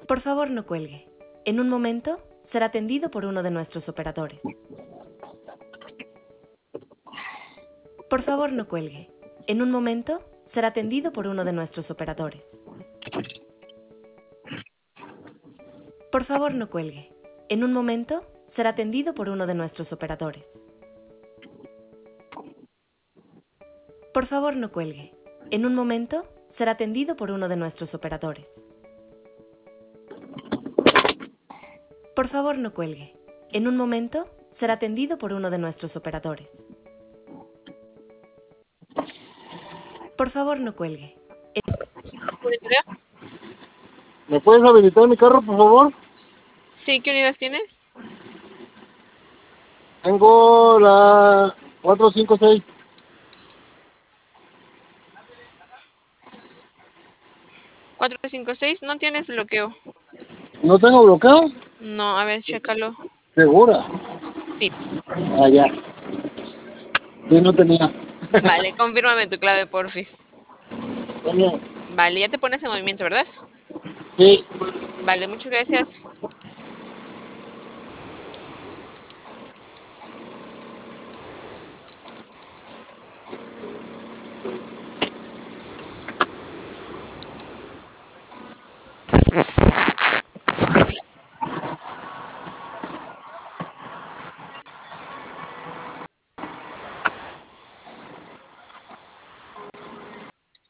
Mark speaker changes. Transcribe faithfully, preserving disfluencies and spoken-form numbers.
Speaker 1: Por favor, no cuelgue. En un momento será atendido por uno de nuestros operadores. Por favor, no cuelgue. En un momento será atendido por uno de nuestros operadores. Por favor, no cuelgue. En un momento será atendido por uno de nuestros operadores. Por favor, no cuelgue. En un momento será atendido por uno de nuestros operadores. Por favor, no cuelgue. En un momento será atendido por uno de nuestros operadores. Por favor, no cuelgue.
Speaker 2: ¿Me puedes habilitar mi carro, por favor?
Speaker 3: Sí, ¿qué unidad tienes?
Speaker 2: Tengo la cuatro cinco seis.
Speaker 3: cuatro cinco seis, no tienes bloqueo.
Speaker 2: ¿No tengo bloqueo?
Speaker 3: No, a ver, chécalo.
Speaker 2: ¿Segura?
Speaker 3: Sí.
Speaker 2: Ah, ya. Sí, no tenía.
Speaker 3: Vale, confírmame tu clave, porfis.
Speaker 2: Bueno,
Speaker 3: Vale, ya te pones en movimiento, ¿verdad?
Speaker 2: sí.
Speaker 3: Vale, muchas gracias.